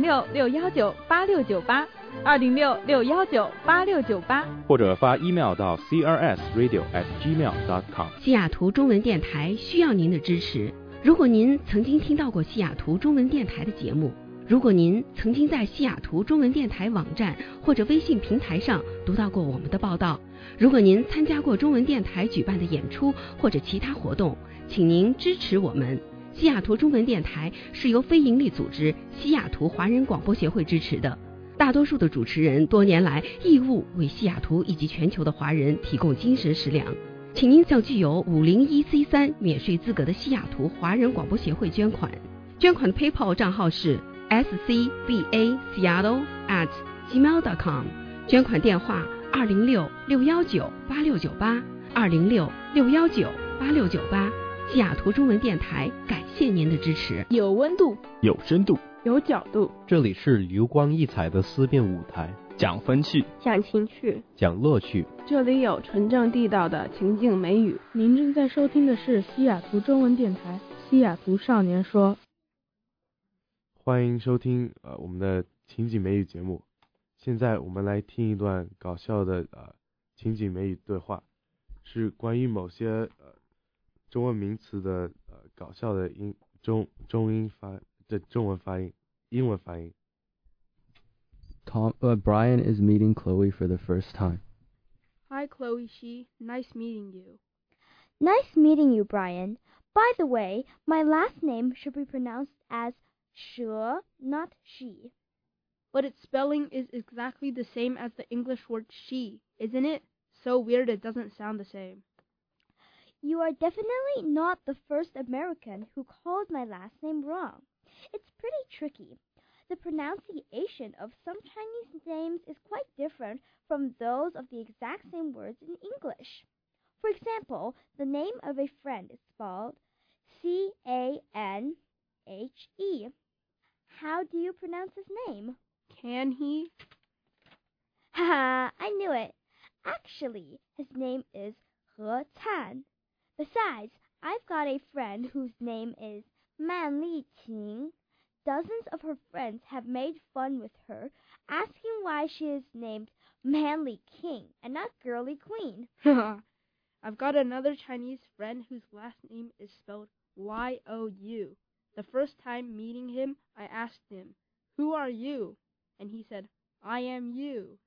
206-619-8698，206-619-8698， 或者发 email 到 crsradio@gmail.com。 西雅图中文电台需要您的支持。 如果您曾经听到过西雅图中文电台的节目，如果您曾经在西雅图中文电台网站或者微信平台上读到过我们的报道，如果您参加过中文电台举办的演出或者其他活动，请您支持我们。西雅图中文电台是由非营利组织西雅图华人广播协会支持的，大多数的主持人多年来义务为西雅图以及全球的华人提供精神食粮。请您向具有501C3免税资格的西雅图华人广播协会捐款。捐款的 PayPal 账号是 scbaseattle@gmail.com， 捐款电话206-619-8698 206-619-8698。西雅图中文电台感谢您的支持。 有温度， 有深度， 有角度， 这里是油光溢彩的思辨舞台， 讲风趣， 讲情趣， 讲乐趣， 这里有纯正地道的情境美语。 您正在收听的是西雅图中文电台西雅图少年说。 欢迎收听我们的情景美语节目。现在我们来听一段搞笑的情景美语对话，是关于某些中文名词的搞笑的中文发音，英文发音。 Brian is meeting Chloe for the first time. Hi, Chloe Shi. Nice meeting you. Nice meeting you, Brian. By the way, my last name should be pronounced as She, not she. But its spelling is exactly the same as the English word she, isn't it? So weird it doesn't sound the same. You are definitely not the first American who called my last name wrong. It's pretty tricky. The pronunciation of some Chinese names is quite different from those of the exact same words in English. For example, the name of a friend is spelled C-A-N-H-E. How do you pronounce his name? Can he? Haha, I knew it. Actually, his name is He Can. Besides, I've got a friend whose name is Man Li Qing. Dozens of her friends have made fun with her, asking why she is named Manly King and not Girly Queen. I've got another Chinese friend whose last name is spelled Y-O-U. The first time meeting him, I asked him, "Who are you?" And he said, "I am you."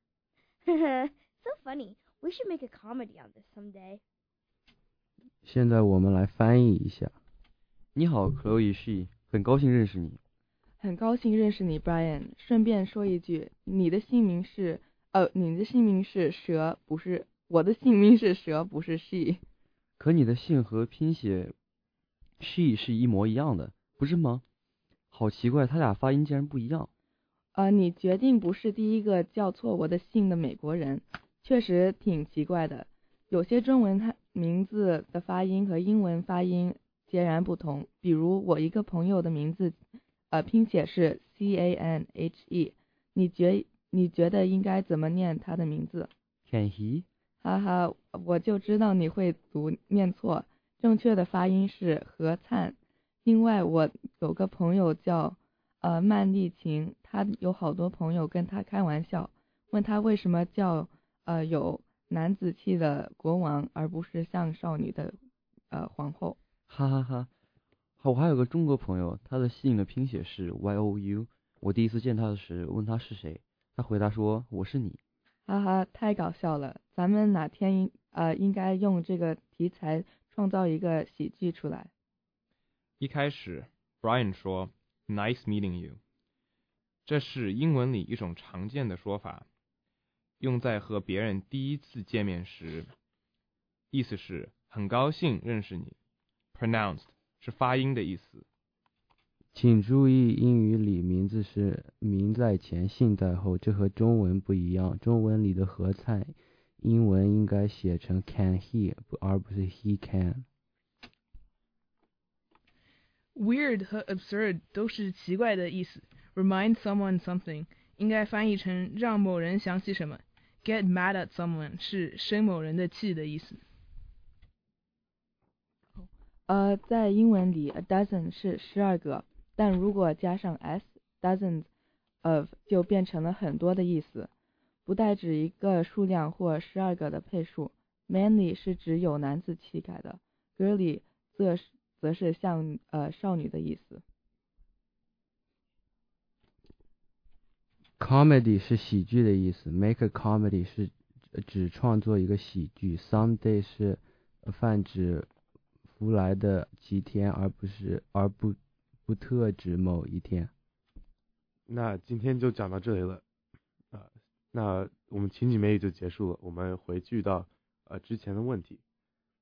So funny. We should make a comedy on this someday. 现在我们来翻译一下。 你好 Chloe Shi， 很高兴认识你。 很高兴认识你 Brian。顺便说一句，你的姓名是蛇，不是我的姓名是蛇，不是 she。 可你的姓和拼写 she 是一模一样的，不是吗？好奇怪，他俩发音竟然不一样。 你决定不是第一个叫错我的姓的美国人，确实挺奇怪的。有些中文名字的发音和英文发音截然不同，比如我一个朋友的名字拼写是 C-A-N-H-E， 你觉得应该怎么念他的名字？ Can he？ 哈哈，我就知道你会念错，正确的发音是何灿。另外我有个朋友叫曼丽琴，他有好多朋友跟他开玩笑，问他为什么叫有男子气的国王，而不是像少女的皇后。 哈哈哈。我还有个中国朋友，他的姓的拼写是 Y-O-U。我第一次见他时问他是谁，他回答说我是你。 哈哈，太搞笑了！咱们哪天应该用这个题材创造一个喜剧出来。 一开始 Brian 说 Nice meeting you， 这是英文里一种常见的说法，用在和别人第一次见面时，意思是很高兴认识你。 Pronounced 是发音的意思。 请注意，英语里名字是名在前姓在后，这和中文不一样。中文里的何灿，英文应该写成 can he， 而不是 he can。 Weird 和 absurd 都是奇怪的意思。Remind someone something 应该翻译成让某人想起什么。Get mad at someone 是生某人的气的意思。 在英文里 a dozen 是12个，但如果加上 s dozens of 就变成了很多的意思，不代指一个数量或12个的配数。Manly 是指有男子气概的， girly 则则是像少女的意思。 Comedy 是喜剧的意思 ，make a comedy 是指创作一个喜剧 ，someday 是泛指弗来的几天，而不特指某一天。 那今天就讲到这里了，那我们情景美语就结束了。我们回去到之前的问题，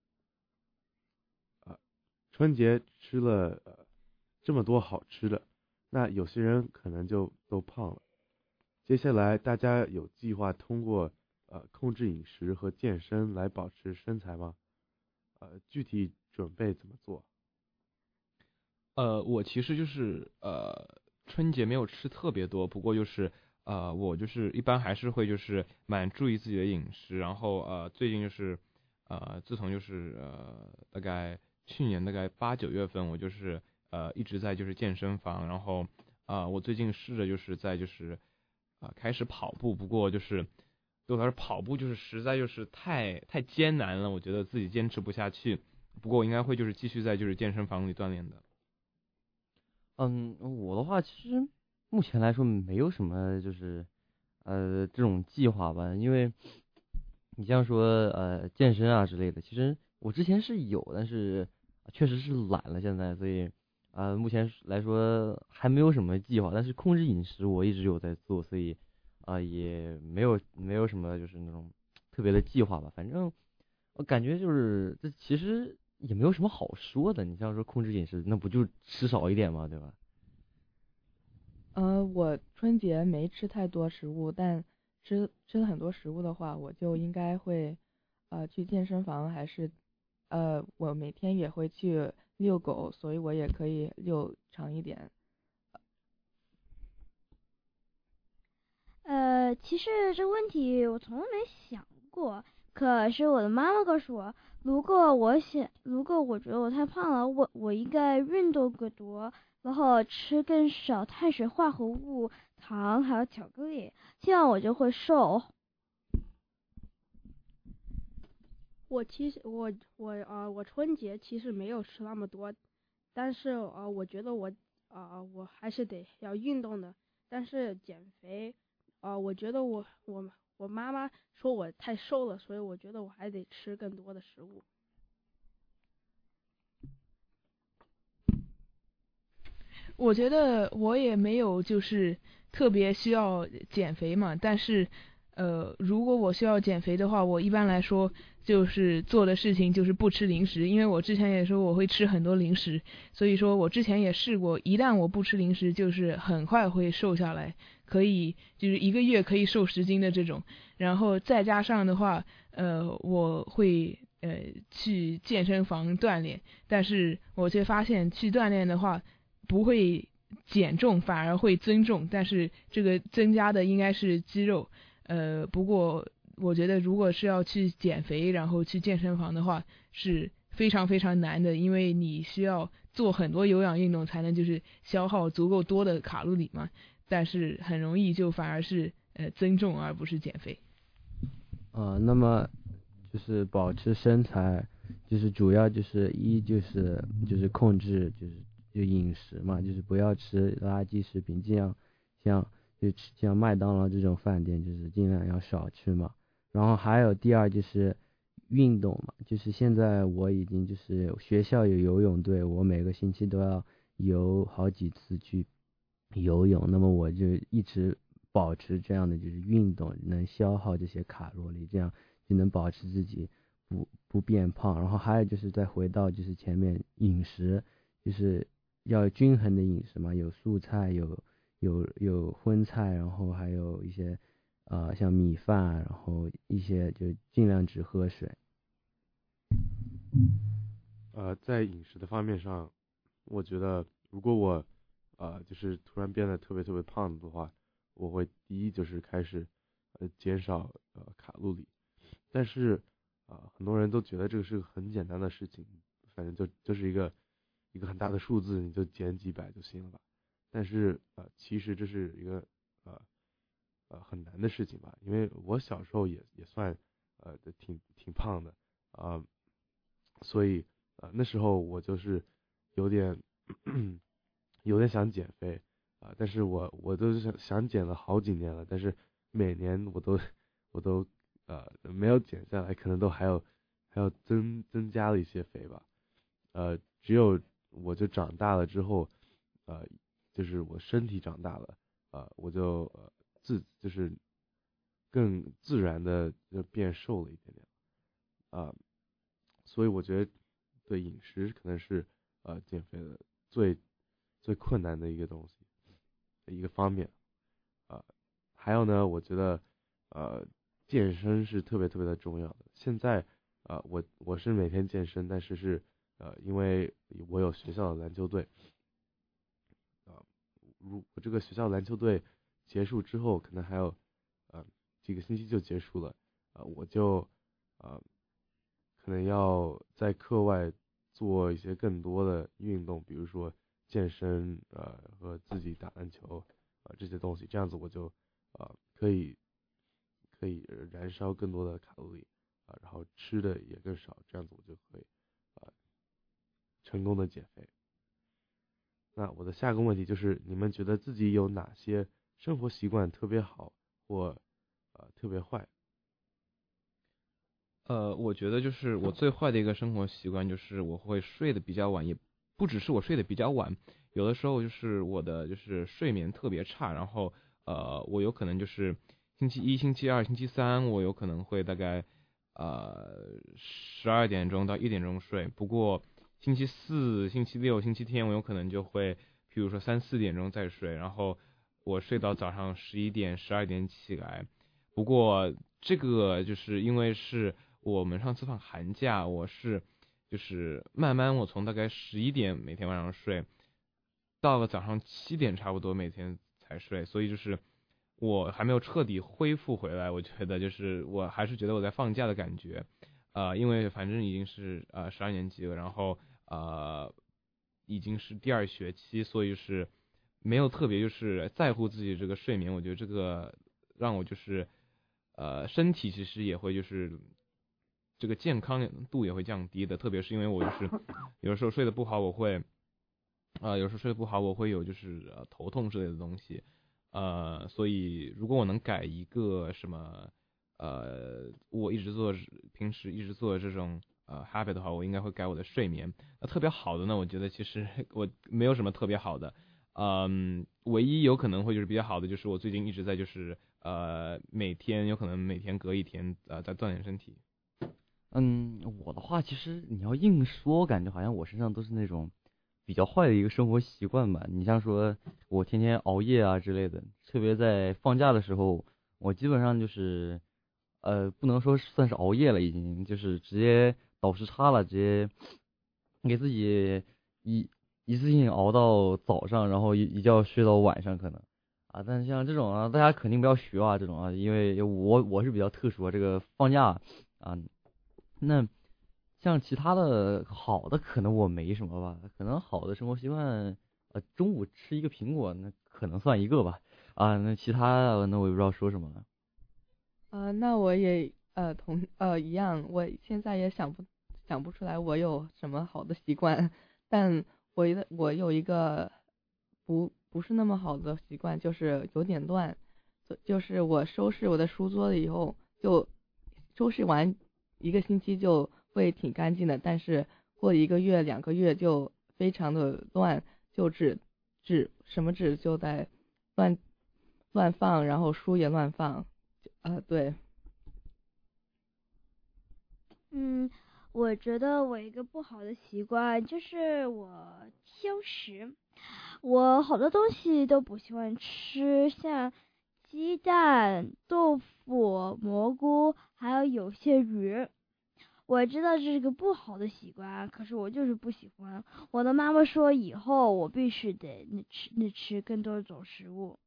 春节吃了这么多好吃的，那有些人可能就都胖了。接下来大家有计划通过控制饮食和健身来保持身材吗？具体准备怎么做？ 我其实就是春节没有吃特别多，不过就是我就是一般还是会就是蛮注意自己的饮食，然后最近就是自从就是大概去年大概8、9月份，我就是一直在就是健身房，然后我最近试着就是在就是开始跑步，不过就是对我来说跑步就是实在就是太艰难了，我觉得自己坚持不下去。不过我应该会就是继续在就是健身房里锻炼的。 我的话其实目前来说没有什么就是这种计划吧，因为你像说健身啊之类的，其实我之前是有，但是确实是懒了现在，所以目前来说还没有什么计划，但是控制饮食我一直有在做，所以也没有什么就是那种特别的计划吧。反正我感觉就是这其实也没有什么好说的。你像说控制饮食，那不就吃少一点嘛，对吧？ 我春节没吃太多食物，但吃了很多食物的话，我就应该会去健身房，还是我每天也会去遛狗，所以我也可以遛长一点。 其实这个问题我从来没想过，可是我的妈妈告诉我，如果我觉得我太胖了，我应该运动更多，然后吃更少碳水化合物、糖还有巧克力，这样我就会瘦。 我春节其实没有吃那么多，但是我觉得我还是得要运动的。但是减肥我觉得我妈妈说我太瘦了，所以我觉得我还得吃更多的食物。 我觉得我也没有就是特别需要减肥嘛，但是如果我需要减肥的话，我一般来说就是做的事情就是不吃零食，因为我之前也说我会吃很多零食，所以说我之前也试过，一旦我不吃零食，就是很快会瘦下来，可以就是1个月可以瘦10斤的这种。然后再加上的话，我会去健身房锻炼，但是我却发现去锻炼的话不会减重，反而会增重，但是这个增加的应该是肌肉。不过我觉得如果是要去减肥，然后去健身房的话，是非常非常难的，因为你需要做很多有氧运动才能就是消耗足够多的卡路里嘛，但是很容易就反而是增重而不是减肥。 那么就是保持身材，就是主要就是就是控制就饮食嘛，就是不要吃垃圾食品，这样像麦当劳这种饭店就是尽量要少吃嘛。然后还有第二就是运动嘛，就是现在我已经就是学校有游泳队，我每个星期都要游好几次去游泳，那么我就一直保持这样的就是运动，能消耗这些卡路里，这样就能保持自己不变胖。然后还有就是再回到就是前面饮食，就是要均衡的饮食嘛，有素菜有荤菜，然后还有一些像米饭，然后一些就尽量只喝水。 在饮食的方面上，我觉得如果我就是突然变得特别特别胖的话，我会第一就是开始减少卡路里。但是很多人都觉得这个是个很简单的事情，反正就是一个很大的数字，你就减几百就行了吧。但是其实这是一个很难的事情吧，因为我小时候也算挺胖的所以那时候我就是有点想减肥但是我都是想减了好几年了，但是每年我都没有减下来，可能都还要增加了一些肥吧。只有我就长大了之后，就是我身体长大了，我就就是更自然的就变瘦了一点点，所以我觉得对饮食可能是减肥的最困难的一个东西，一个方面。还有呢，我觉得健身是特别的重要的。现在我是每天健身，但是因为我有学校的篮球队，如果这个学校篮球队结束之后，可能还有几个星期就结束了，我就可能要在课外做一些更多的运动，比如说健身和自己打篮球这些东西，这样子我就可以燃烧更多的卡路里然后吃的也更少，这样子我就可以成功的减肥。那我的下个问题就是，你们觉得自己有哪些生活习惯特别好或特别坏？ 我觉得就是我最坏的一个生活习惯就是我会睡得比较晚，也不只是我睡得比较晚，有的时候就是我的就是睡眠特别差，然后我有可能就是星期一、星期二、星期三，我有可能会大概12点钟到1点钟睡，不过星期四、星期六、星期天我有可能就会譬如说3、4点钟再睡，然后我睡到早上11点、12点起来。不过这个就是因为是我们上次放寒假，我是就是慢慢我从大概11点每天晚上睡，到了早上7点差不多每天才睡，所以就是我还没有彻底恢复回来。我觉得就是我还是觉得我在放假的感觉，因为反正已经是12年级了，然后已经是第2学期，所以是没有特别就是在乎自己这个睡眠。我觉得这个让我就是身体其实也会就是这个健康度也会降低的，特别是因为我就是有时候睡得不好，我会有就是头痛之类的东西，所以如果我能改一个什么我平时一直做这种habit 的话，我应该会改我的睡眠。特别好的呢，我觉得其实我没有什么特别好的，唯一有可能会就是比较好的就是我最近一直在就是每天隔一天在锻炼身体。 我的话其实你要硬说，感觉好像我身上都是那种比较坏的一个生活习惯吧。你像说我天天熬夜啊之类的，特别在放假的时候，我基本上就是不能说算是熬夜了，已经就是直接倒时差了，直接给自己一次性熬到早上，然后一觉睡到晚上可能但是像这种大家肯定不要学这种因为我是比较特殊这个放假那像其他的好的可能我没什么吧，可能好的生活习惯中午吃一个苹果那可能算一个吧那其他的那我也不知道说什么了。 那我也一样，我现在也想不出来我有什么好的习惯，但我有一个不是那么好的习惯，就是有点乱，就是我收拾我的书桌了以后，就收拾完1个星期就会挺干净的，但是过1个月、2个月就非常的乱，就什么纸就在乱放，然后书也乱放对。 我觉得我一个不好的习惯就是我挑食，我好多东西都不喜欢吃，像鸡蛋、豆腐、蘑菇，还有些鱼。我知道这是个不好的习惯，可是我就是不喜欢。我的妈妈说以后我必须得吃更多种食物。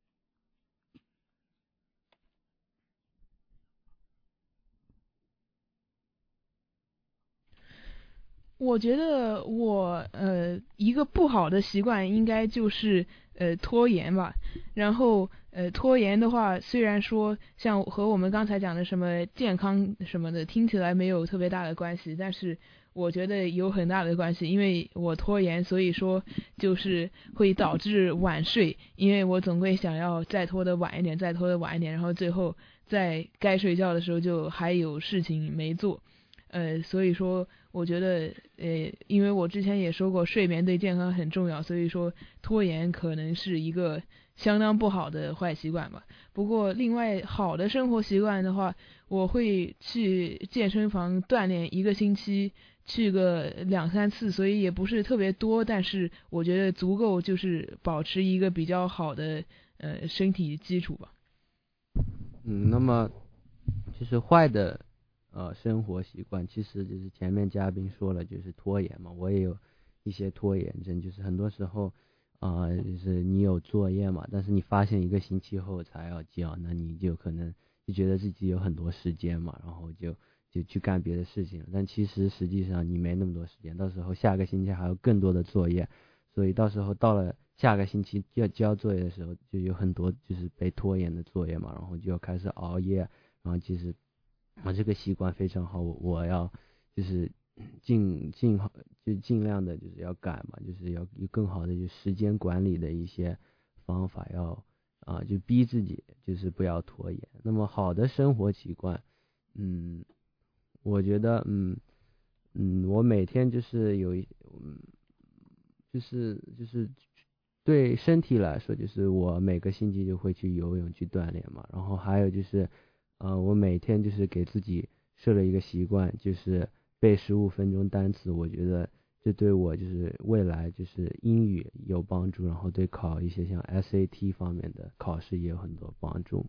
我觉得我一个不好的习惯应该就是拖延吧。然后拖延的话，虽然说像和我们刚才讲的什么健康什么的听起来没有特别大的关系，但是我觉得有很大的关系，因为我拖延，所以说就是会导致晚睡，因为我总会想要再拖得晚一点，再拖得晚一点，然后最后在该睡觉的时候就还有事情没做。所以说我觉得因为我之前也说过睡眠对健康很重要，所以说拖延可能是一个相当不好的坏习惯吧。不过另外好的生活习惯的话，我会去健身房锻炼，1个星期去个2-3次，所以也不是特别多，但是我觉得足够，就是保持一个比较好的身体基础吧。 那么就是坏的生活习惯，其实就是前面嘉宾说了，就是拖延嘛。我也有一些拖延症，就是很多时候就是你有作业嘛，但是你发现1个星期后才要交，那你就可能就觉得自己有很多时间嘛，然后就去干别的事情了。但其实实际上你没那么多时间，到时候下个星期还有更多的作业，所以到时候到了下个星期要交作业的时候，就有很多就是被拖延的作业嘛，然后就要开始熬夜。然后其实这个习惯非常好，我要就是尽量的就是要改嘛，就是要有更好的就时间管理的一些方法，要就逼自己就是不要拖延。那么好的生活习惯，我觉得我每天就是就是对身体来说，就是我每个星期就会去游泳去锻炼嘛，然后还有就是我每天就是给自己设了一个习惯，就是背15分钟单词。我觉得这对我就是未来就是英语有帮助，然后对考一些像 SAT 方面的考试也有很多帮助。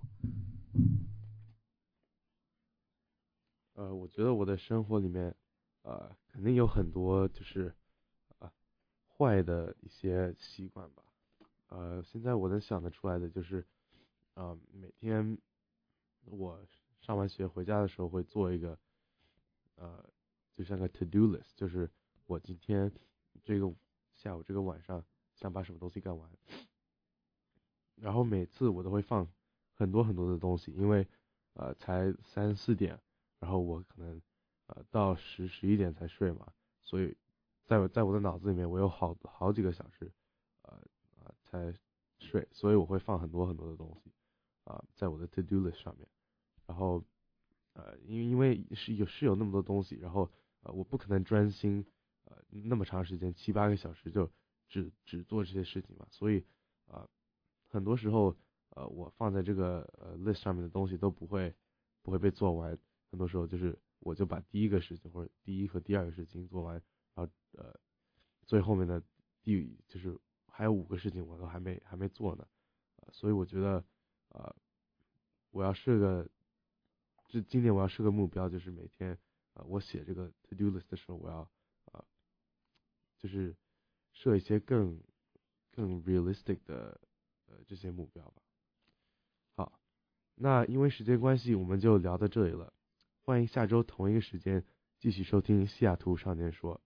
我觉得我的生活里面肯定有很多就是坏的一些习惯吧。现在我能想得出来的就是每天我上完学回家的时候会做一个就像个 to do list， 就是我今天这个下午这个晚上想把什么东西干完，然后每次我都会放很多很多的东西，因为才3-4点，然后我可能到10-11点才睡嘛，所以在我的脑子里面我有好几个小时才睡，所以我会放很多很多的东西在我的 to do list 上面。然后因为是有那么多东西，然后我不可能专心那么长时间7-8个小时就只做这些事情嘛，所以很多时候我放在这个list 上面的东西都不会被做完，很多时候就是我就把第一个事情或者第一和第二个事情做完，然后最后面的就是还有5个事情我都还没做呢，所以我觉得我要今年我要设个目标，就是每天我写这个 to do list 的时候，我要就是设一些更 realistic 的这些目标吧。好，那因为时间关系我们就聊到这里了，欢迎下周同一个时间继续收听西雅图少年说。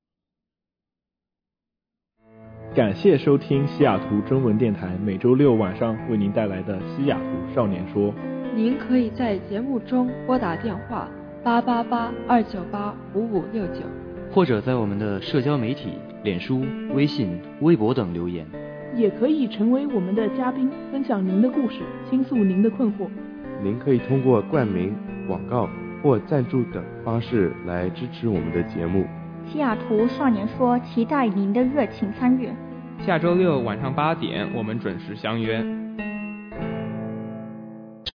感谢收听西雅图中文电台每周6晚上为您带来的西雅图少年说。 您可以在节目中拨打电话888-298-5569， 或者在我们的社交媒体脸书、微信、微博等留言， 也可以成为我们的嘉宾，分享您的故事，倾诉您的困惑。 您可以通过冠名、广告或赞助等方式来支持我们的节目。 西雅图少年说期待您的热情参与。 下周6晚上8点我们准时相约。